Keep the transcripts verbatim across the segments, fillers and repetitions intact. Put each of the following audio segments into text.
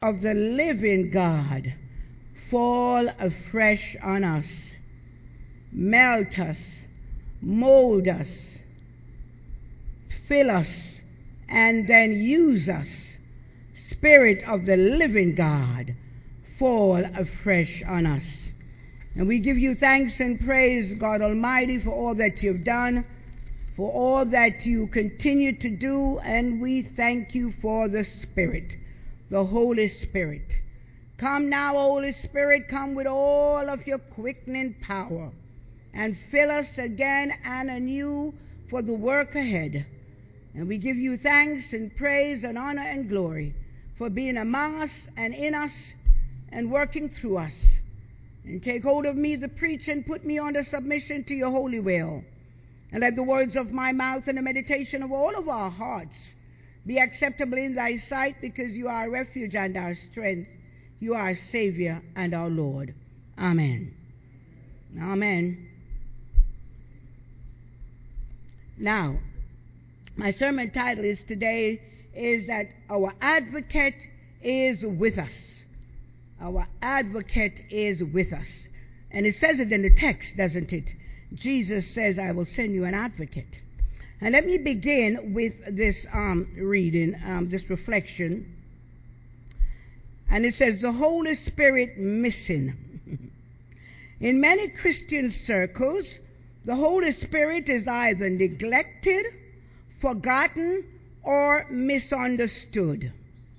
of the living God, fall afresh on us. Melt us, mold us, fill us, and then use us. Spirit of the living God, fall afresh on us. And we give you thanks and praise, God Almighty, for all that you've done, for all that you continue to do, and we thank you for the Spirit, the Holy Spirit. Come now, Holy Spirit, come with all of your quickening power and fill us again and anew for the work ahead. And we give you thanks and praise and honor and glory for being among us and in us and working through us. And take hold of me, the preacher, and put me under submission to your holy will. And let the words of my mouth and the meditation of all of our hearts be acceptable in thy sight, because you are our refuge and our strength. You are our Savior and our Lord. Amen. Amen. Now, my sermon title is today is that our advocate is with us. Our advocate is with us. And it says it in the text, doesn't it? Jesus says, I will send you an advocate. And let me begin with this um, reading, um, this reflection. And it says, the Holy Spirit missing. In many Christian circles, the Holy Spirit is either neglected, forgotten, or misunderstood.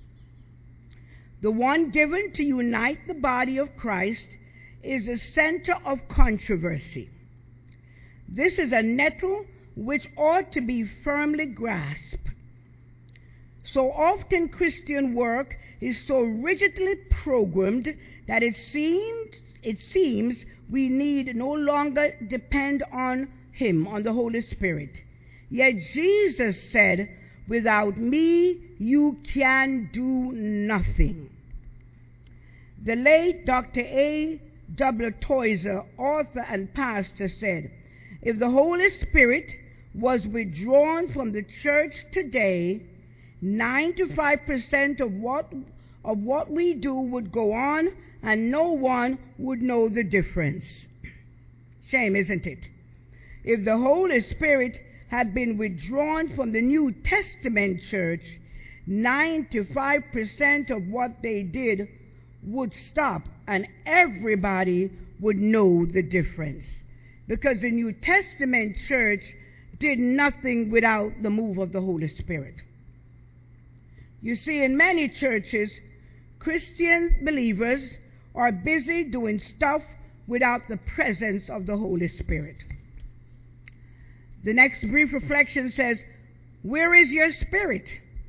The one given to unite the body of Christ is the center of controversy. This is a nettle which ought to be firmly grasped. So often Christian work is so rigidly programmed that it seems, it seems we need no longer depend on Him, on the Holy Spirit. Yet Jesus said, without me you can do nothing. The late Doctor A. W. Tozer, author and pastor, said, if the Holy Spirit was withdrawn from the church today, ninety-five percent of what of what we do would go on, and no one would know the difference. Shame, isn't it? If the Holy Spirit had been withdrawn from the New Testament church, ninety-five percent of what they did would stop, and everybody would know the difference. Because the New Testament church did nothing without the move of the Holy Spirit. You see, in many churches, Christian believers are busy doing stuff without the presence of the Holy Spirit. The next brief reflection says, where is your spirit?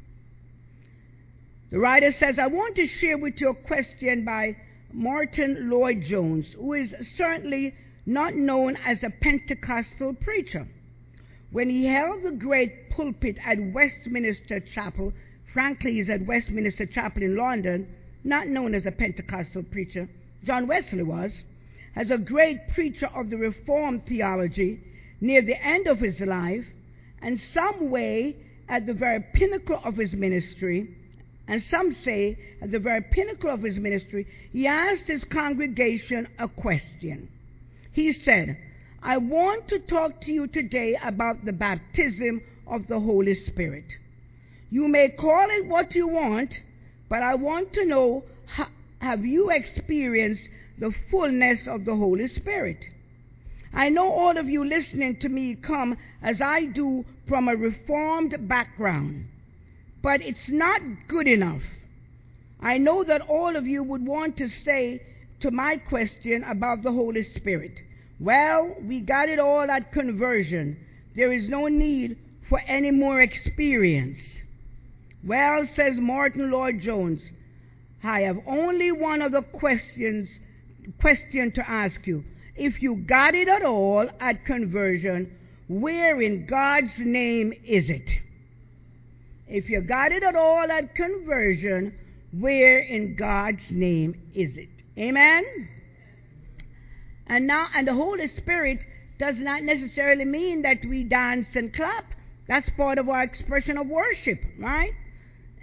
The writer says, I want to share with you a question by Martin Lloyd-Jones, who is certainly not known as a Pentecostal preacher. When he held the great pulpit at Westminster Chapel, frankly, he's at Westminster Chapel in London, not known as a Pentecostal preacher. John Wesley was, as a great preacher of the Reformed theology near the end of his life, and some way at the very pinnacle of his ministry, and some say at the very pinnacle of his ministry, he asked his congregation a question. He said, I want to talk to you today about the baptism of the Holy Spirit. You may call it what you want, but I want to know, ha- have you experienced the fullness of the Holy Spirit? I know all of you listening to me come, as I do, from a Reformed background, but it's not good enough. I know that all of you would want to say to my question about the Holy Spirit, well, we got it all at conversion. There is no need for any more experience. Well, says Martin Lloyd-Jones, I have only one other questions, question to ask you. If you got it at all at conversion, where in God's name is it? If you got it at all at conversion, where in God's name is it? Amen? And now, and the Holy Spirit does not necessarily mean that we dance and clap. That's part of our expression of worship, right?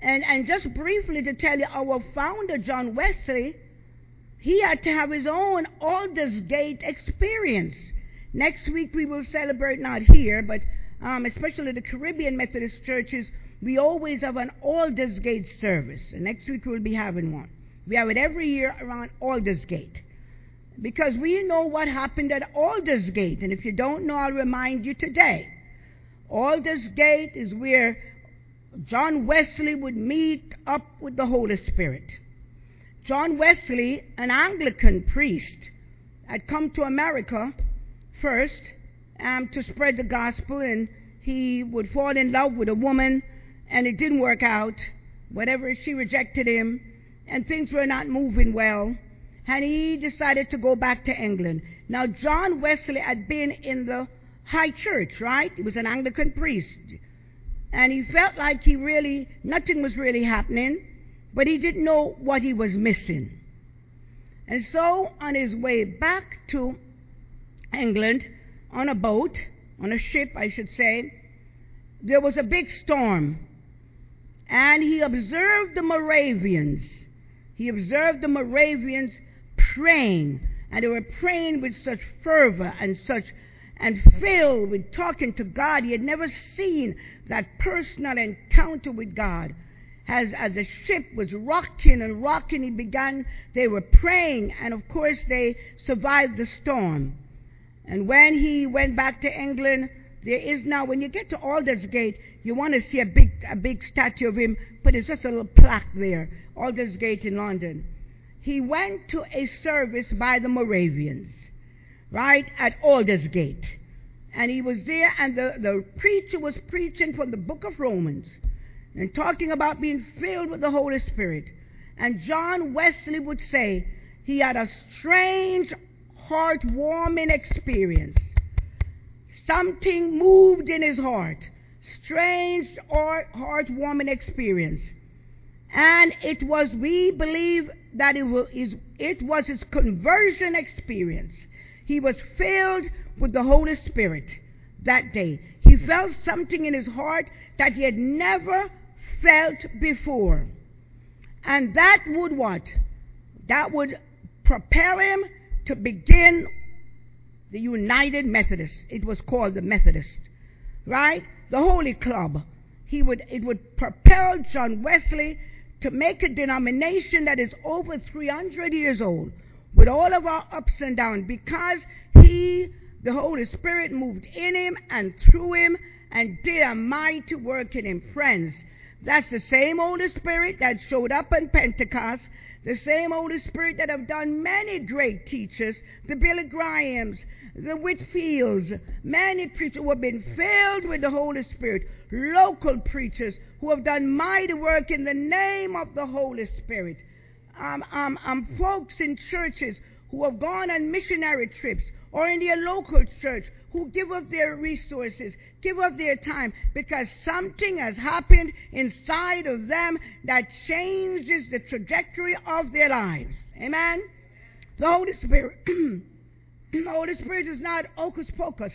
And, and just briefly to tell you, our founder, John Wesley, he had to have his own Aldersgate experience. Next week we will celebrate, not here, but um, especially the Caribbean Methodist churches, we always have an Aldersgate service. And next week we'll be having one. We have it every year around Aldersgate. Because we know what happened at Aldersgate. And if you don't know, I'll remind you today. Aldersgate is where John Wesley would meet up with the Holy Spirit. John Wesley, an Anglican priest, had come to America first um, to spread the gospel, and he would fall in love with a woman, and it didn't work out. Whatever, she rejected him, and things were not moving well, and he decided to go back to England. Now, John Wesley had been in the high church, right? He was an Anglican priest. And he felt like he really, nothing was really happening, but he didn't know what he was missing. And so, on his way back to England, on a boat, on a ship, I should say, there was a big storm. And he observed the Moravians. He observed the Moravians praying. And they were praying with such fervor and such, and filled with talking to God. He had never seen that personal encounter with God. As, as the ship was rocking and rocking, he began, they were praying, and of course they survived the storm. And when he went back to England, there is now, when you get to Aldersgate, you want to see a big, a big statue of him, but it's just a little plaque there, Aldersgate in London. He went to a service by the Moravians, right, at Aldersgate. And he was there, and the, the preacher was preaching from the book of Romans and talking about being filled with the Holy Spirit. And John Wesley would say he had a strange, heart-warming experience. Something moved in his heart. Strange, heart-warming experience. And it was, we believe that it was, it was his conversion experience. He was filled with the Holy Spirit that day. He felt something in his heart that he had never felt before. And that would what? That would propel him to begin the United Methodist. It was called the Methodist, right? The Holy Club. He would, it would propel John Wesley to make a denomination that is over three hundred years old, with all of our ups and downs, because he, the Holy Spirit, moved in him and through him and did a mighty work in him. Friends, that's the same Holy Spirit that showed up on Pentecost, the same Holy Spirit that have done many great teachers, the Billy Grahams, the Whitfields, many preachers who have been filled with the Holy Spirit, local preachers who have done mighty work in the name of the Holy Spirit. Um, um, um, folks in churches who have gone on missionary trips or in their local church who give up their resources, give up their time, because something has happened inside of them that changes the trajectory of their lives. Amen? The Holy Spirit, the Holy Spirit is not hocus pocus.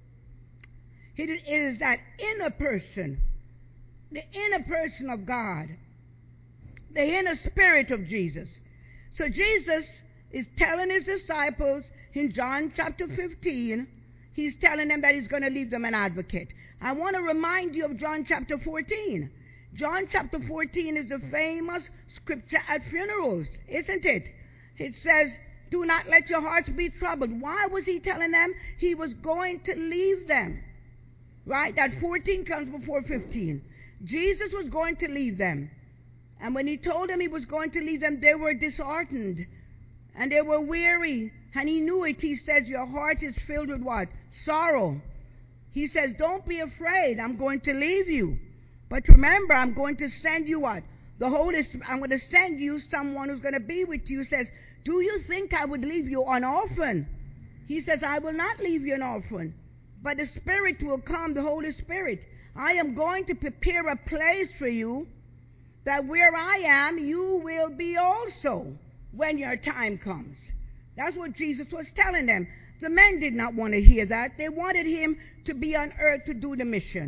It is that inner person, the inner person of God, the inner spirit of Jesus. So Jesus is telling his disciples in John chapter fifteen, he's telling them that he's going to leave them an advocate. I want to remind you of John chapter fourteen. John chapter fourteen is the famous scripture at funerals, isn't it? It says, do not let your hearts be troubled. Why was he telling them he was going to leave them? Right? That fourteen comes before fifteen. Jesus was going to leave them. And when he told them he was going to leave them, they were disheartened. And they were weary. And he knew it. He says, your heart is filled with what? Sorrow. He says, don't be afraid. I'm going to leave you. But remember, I'm going to send you what? The Holy Spirit. I'm going to send you someone who's going to be with you. He says, do you think I would leave you an orphan? He says, I will not leave you an orphan. But the Spirit will come, the Holy Spirit. I am going to prepare a place for you, that where I am, you will be also when your time comes. That's what Jesus was telling them. The men did not want to hear that. They wanted him to be on earth to do the mission.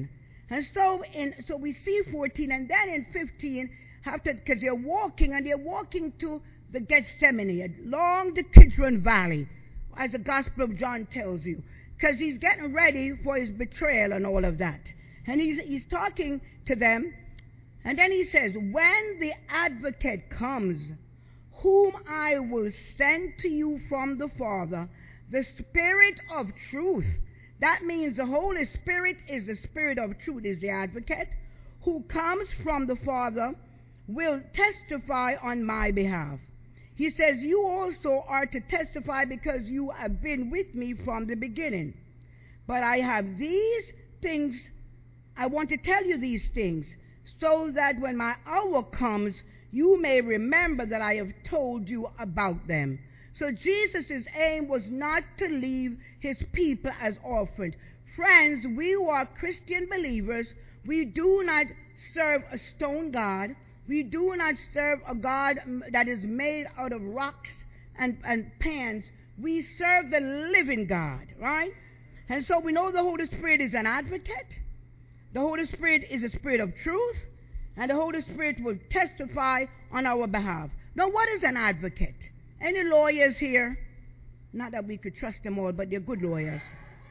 And so in so we see fourteen, and then in fifteen, after because they're walking and they're walking to the Gethsemane, along the Kidron Valley, as the Gospel of John tells you, because he's getting ready for his betrayal and all of that. And he's he's talking to them, and then he says, "When the Advocate comes, whom I will send to you from the Father, the Spirit of truth." That means the Holy Spirit is the Spirit of truth, is the Advocate, who comes from the Father, will testify on my behalf. He says, you also are to testify because you have been with me from the beginning. But I have these things, I want to tell you these things, so that when my hour comes, you may remember that I have told you about them. So Jesus' aim was not to leave his people as orphans. Friends, we who are Christian believers, we do not serve a stone God. We do not serve a God that is made out of rocks and, and pans. We serve the living God, right? And so we know the Holy Spirit is an advocate. The Holy Spirit is a spirit of truth. And the Holy Spirit will testify on our behalf. Now, what is an advocate? Any lawyers here? Not that we could trust them all, but they're good lawyers.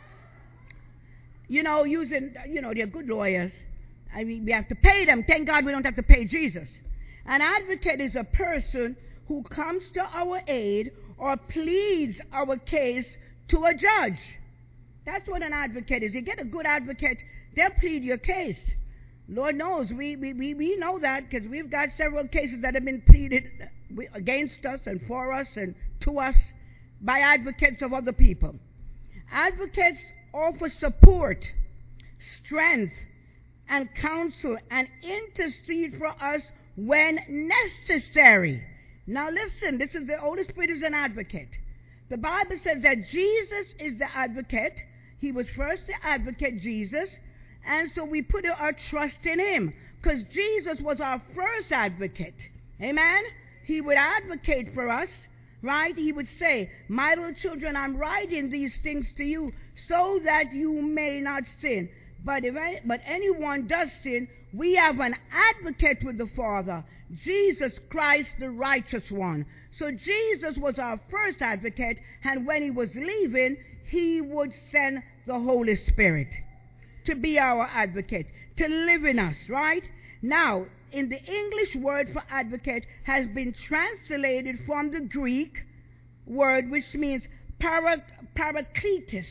You know, using, you know, they're good lawyers. I mean, we have to pay them. Thank God we don't have to pay Jesus. An advocate is a person who comes to our aid or pleads our case to a judge. That's what an advocate is. You get a good advocate, they'll plead your case. Lord knows, we, we, we, we know that because we've got several cases that have been pleaded against us and for us and to us by advocates of other people. Advocates offer support, strength, and counsel and intercede for us when necessary. Now listen, this is the Holy Spirit is an advocate. The Bible says that Jesus is the advocate. He was first the advocate, Jesus. And so we put our trust in him because Jesus was our first advocate. Amen? He would advocate for us, right? He would say, my little children, I'm writing these things to you so that you may not sin. But if any, but anyone does sin, we have an advocate with the Father, Jesus Christ, the righteous one. So Jesus was our first advocate, and when he was leaving, he would send the Holy Spirit to be our advocate, to live in us, right? Now, in the English word for advocate has been translated from the Greek word which means para, parakletos.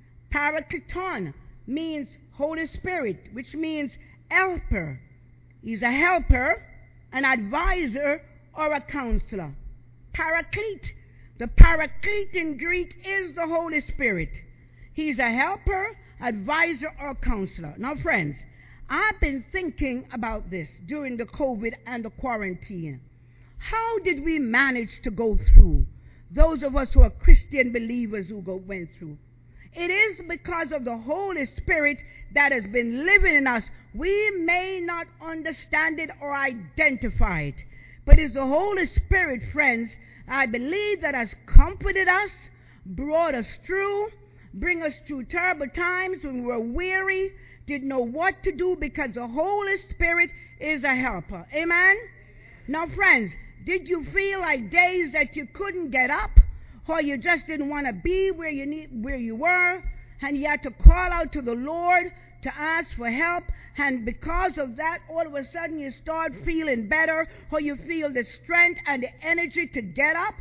Parakleton means Holy Spirit, which means helper. He's a helper, an advisor, or a counselor. Paraclete. The paraclete in Greek is the Holy Spirit. He's a helper, advisor, or counselor. Now, friends, I've been thinking about this during the COVID and the quarantine. How did we manage to go through? Those of us who are Christian believers who go, went through. It is because of the Holy Spirit that has been living in us. We may not understand it or identify it, but it's the Holy Spirit, friends, I believe, that has comforted us, brought us through, bring us through terrible times when we were weary, didn't know what to do, because the Holy Spirit is a helper. Amen? Now, friends, did you feel like days that you couldn't get up, or you just didn't want to be where you need, where you were, and you had to call out to the Lord to ask for help, and because of that, all of a sudden you start feeling better, or you feel the strength and the energy to get up?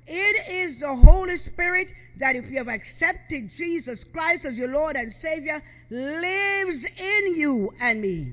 It is the Holy Spirit that, if you have accepted Jesus Christ as your Lord and Savior, lives in you and me.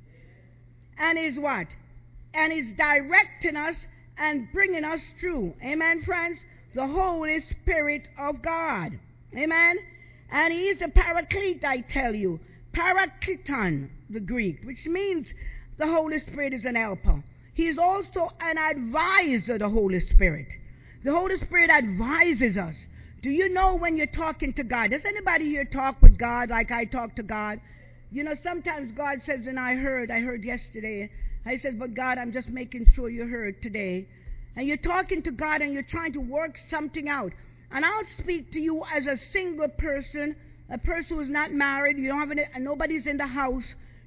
And is what? And is directing us and bringing us through. Amen, friends? The Holy Spirit of God. Amen? And he is a paraclete, I tell you. Parakleton, the Greek, which means the Holy Spirit is an helper. He is also an advisor, the Holy Spirit. The Holy Spirit advises us. Do you know when you're talking to God? Does anybody here talk with God like I talk to God? You know, sometimes God says, and I heard, I heard yesterday, I said, but God, I'm just making sure you heard today. And you're talking to God and you're trying to work something out. And I'll speak to you as a single person, a person who's not married, you don't have any, and nobody's in the house,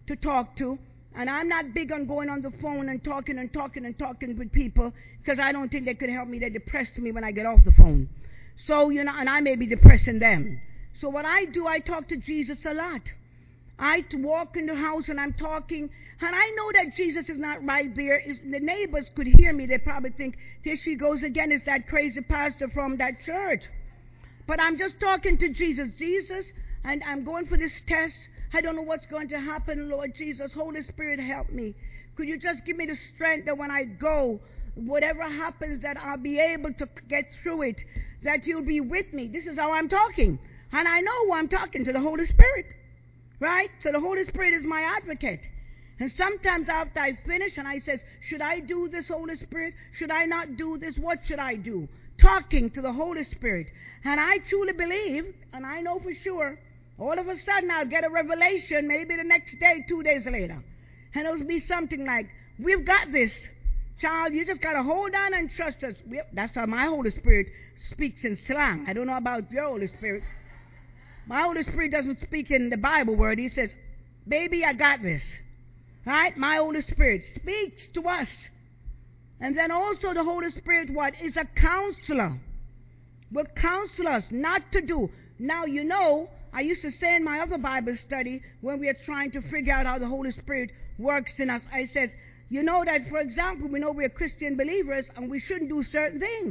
to talk to. And I'm not big on going on the phone and talking and talking and talking with people because I don't think they could help me. They depress me when I get off the phone. So, you know, and I may be depressing them. So what I do, I talk to Jesus a lot. I walk in the house and I'm talking, and I know that Jesus is not right there. If the neighbors could hear me, they probably think, here she goes again, it's that crazy pastor from that church. But I'm just talking to Jesus. Jesus, and I'm going for this test. I don't know what's going to happen, Lord Jesus. Holy Spirit, help me. Could you just give me the strength that when I go, whatever happens, that I'll be able to get through it, that you'll be with me. This is how I'm talking. And I know who I'm talking to, the Holy Spirit. Right? So the Holy Spirit is my advocate. And sometimes after I finish and I says, should I do this, Holy Spirit? Should I not do this? What should I do? Talking to the Holy Spirit. And I truly believe, and I know for sure, all of a sudden I'll get a revelation, maybe the next day, two days later. And it'll be something like, we've got this. Child, you just got to hold on and trust us. That's how my Holy Spirit speaks in slang. I don't know about your Holy Spirit. My Holy Spirit doesn't speak in the Bible word. He says, baby, I got this. Right? My Holy Spirit speaks to us. And then also the Holy Spirit, what? Is a counselor. Will counsel us not to do. Now, you know, I used to say in my other Bible study, when we are trying to figure out how the Holy Spirit works in us, I said, you know that, for example, we know we're Christian believers and we shouldn't do certain things.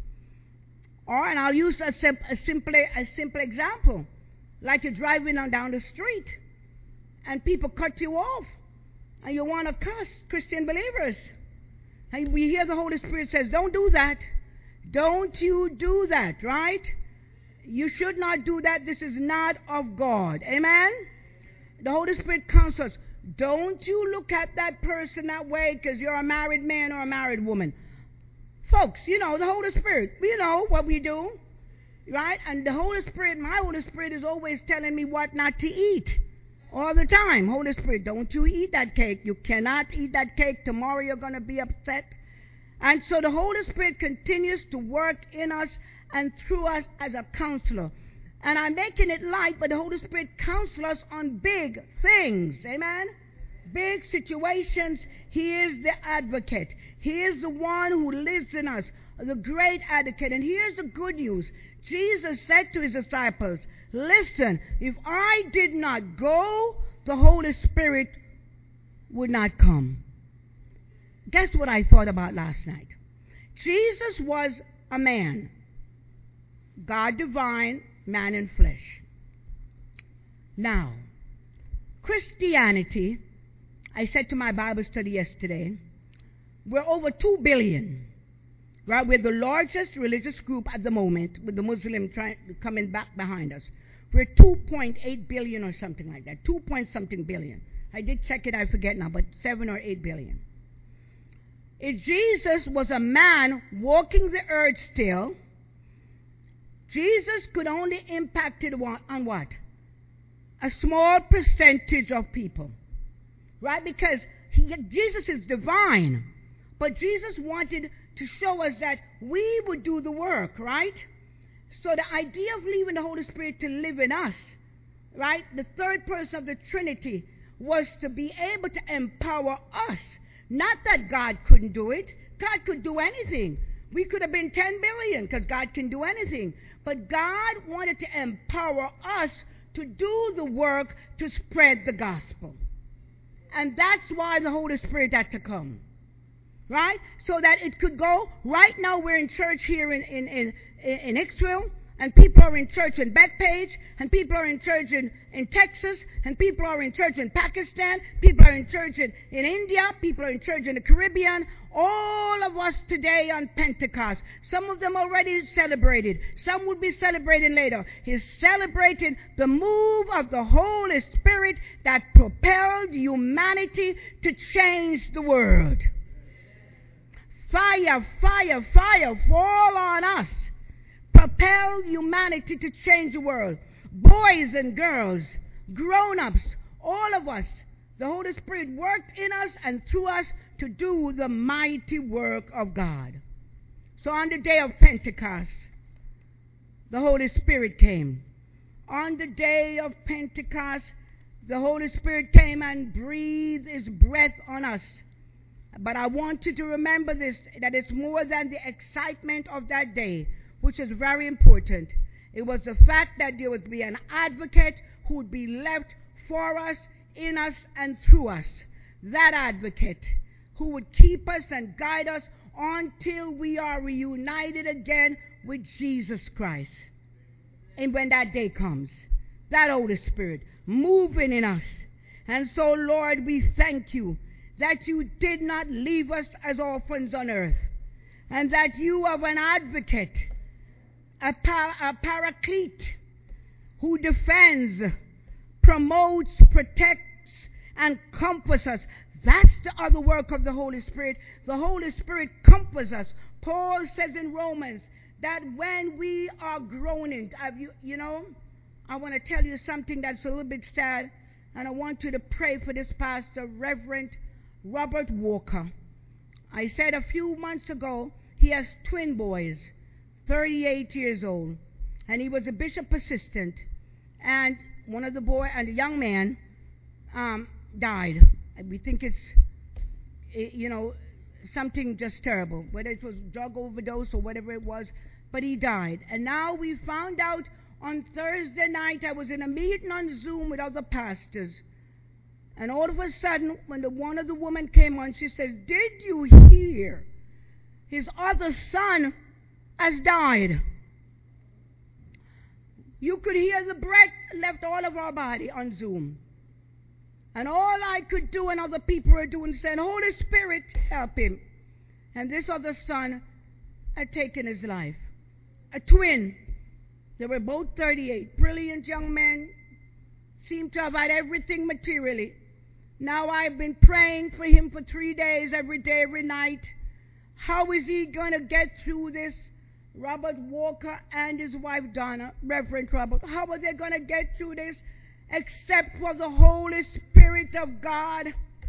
Or, and I'll use a, sim- a, simple, a simple example. Like you're driving on down the street and people cut you off and you want to cuss Christian believers. And we hear the Holy Spirit says, don't do that. Don't you do that, right? You should not do that. This is not of God. Amen? The Holy Spirit counsels, don't you look at that person that way because you're a married man or a married woman. Folks, you know, the Holy Spirit, we know what we do. Right? And the Holy Spirit, my Holy Spirit is always telling me what not to eat. All the time. Holy Spirit, don't you eat that cake. You cannot eat that cake. Tomorrow you're going to be upset. And so the Holy Spirit continues to work in us and through us as a counselor. And I'm making it light, but the Holy Spirit counsels us on big things. Amen? Big situations. He is the advocate. He is the one who lives in us, the great advocate. And here's the good news. Jesus said to his disciples, listen, if I did not go, the Holy Spirit would not come. Guess what I thought about last night? Jesus was a man, God divine, man in flesh. Now, Christianity, I said to my Bible study yesterday, we're over two billion. Right, we're the largest religious group at the moment, with the Muslim trying coming back behind us. We're two point eight billion or something like that, two point something billion. I did check it, I forget now, but seven or eight billion. If Jesus was a man walking the earth still, Jesus could only impact it on what? A small percentage of people, right? Because he, Jesus is divine, but Jesus wanted to show us that we would do the work, right? So the idea of leaving the Holy Spirit to live in us, right? The third person of the Trinity was to be able to empower us. Not that God couldn't do it. God could do anything. We could have been ten billion because God can do anything. But God wanted to empower us to do the work to spread the gospel. And that's why the Holy Spirit had to come. Right? So that it could go. Right now we're in church here in, in, in, in Hicksville, and people are in church in Bethpage, and people are in church in, in Texas, and people are in church in Pakistan, people are in church in, in India, people are in church in the Caribbean. All of us today on Pentecost, some of them already celebrated, some will be celebrating later, is celebrating the move of the Holy Spirit that propelled humanity to change the world. Fire, fire, fire, fall on us. Propel humanity to change the world. Boys and girls, grown-ups, all of us, the Holy Spirit worked in us and through us to do the mighty work of God. So on the day of Pentecost, the Holy Spirit came. On the day of Pentecost, The Holy Spirit came and breathed His breath on us. But I want you to remember this, that it's more than the excitement of that day, which is very important. It was the fact that there would be an advocate who would be left for us, in us, and through us. That advocate who would keep us and guide us until we are reunited again with Jesus Christ. And when that day comes, that Holy Spirit moving in us. And so, Lord, we thank you that you did not leave us as orphans on earth, and that you are an advocate, a, par- a paraclete who defends, promotes, protects, and comforts us. That's the other work of the Holy Spirit. The Holy Spirit comforts us. Paul says in Romans that when we are groaning, have you, you know, I want to tell you something that's a little bit sad, and I want you to pray for this pastor, Reverend Robert Walker. I said a few months ago, he has twin boys, thirty-eight years old, and he was a bishop assistant, and one of the boy and the young man um, died. We think it's, you know, something just terrible, whether it was drug overdose or whatever it was, but he died. And now we found out on Thursday night, I was in a meeting on Zoom with other pastors, and all of a sudden, when the one of the women came on, she says, "Did you hear? His other son has died." You could hear the breath left all of our body on Zoom. And all I could do and other people were doing, saying, "Holy Spirit, help him." And this other son had taken his life. A twin. They were both thirty-eight. Brilliant young men. Seemed to have had everything materially. Now I've been praying for him for three days, every day, every night. How is he going to get through this? Robert Walker and his wife Donna, Reverend Robert, how are they going to get through this except for the Holy Spirit of God?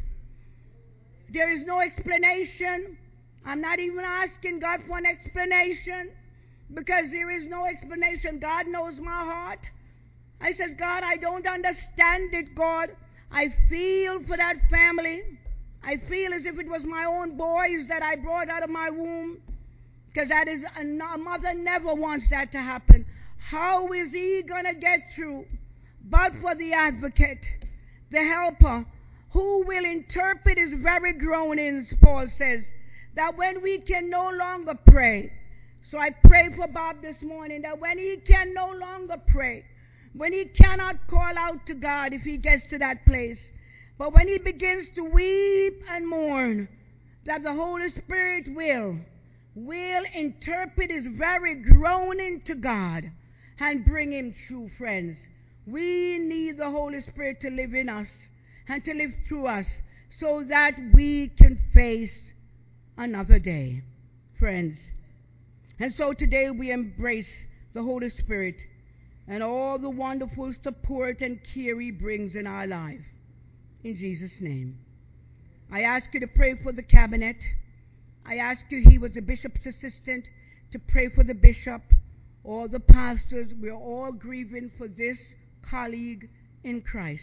There is no explanation. I'm not even asking God for an explanation, because there is no explanation. God knows my heart. I said, "God, I don't understand it, God. I feel for that family. I feel as if it was my own boys that I brought out of my womb, because that is a, a mother never wants that to happen. How is he going to get through? But for the advocate, the helper, who will interpret his very groanings," Paul says, that when we can no longer pray. So I pray for Bob this morning, that when he can no longer pray, when he cannot call out to God if he gets to that place, but when he begins to weep and mourn, that the Holy Spirit will, will interpret his very groaning to God and bring him through, friends. We need the Holy Spirit to live in us and to live through us so that we can face another day, friends. And so today we embrace the Holy Spirit and all the wonderful support and care he brings in our life. In Jesus' name. I ask you to pray for the cabinet. I ask you, he was the bishop's assistant, to pray for the bishop, all the pastors. We're all grieving for this colleague in Christ.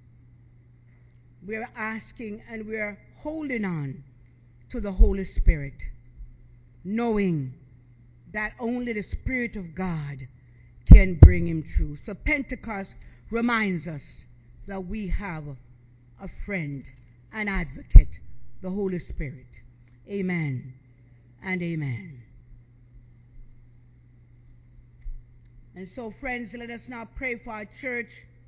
We're asking and we're holding on to the Holy Spirit, knowing that only the Spirit of God can bring him through. So Pentecost reminds us that we have a friend, an advocate, the Holy Spirit. Amen and amen. And so, friends, let us now pray for our church